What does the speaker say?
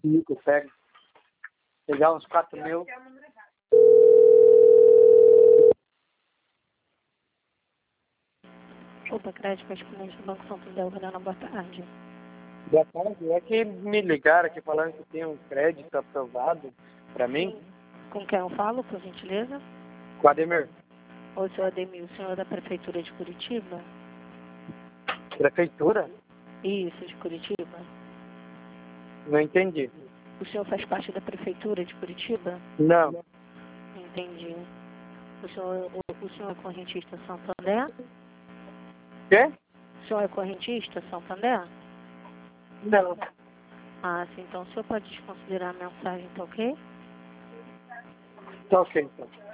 5, pega. Pegar uns 4 mil. Opa, crédito particularmente do Banco Santander, Helena, boa tarde. Boa tarde. É que me ligaram aqui falando que tem um crédito aprovado para mim. Com quem eu falo, por gentileza? Com o Ademir. Oi, senhor Ademir, o senhor é da Prefeitura de Curitiba? Prefeitura? Isso, de Curitiba. Não entendi. O senhor faz parte da Prefeitura de Curitiba? Não. Entendi. O senhor é correntista Santander? Quê? O senhor é correntista Santander? Não. Ah, sim, então o senhor pode desconsiderar a mensagem, tá ok? Tá ok, então.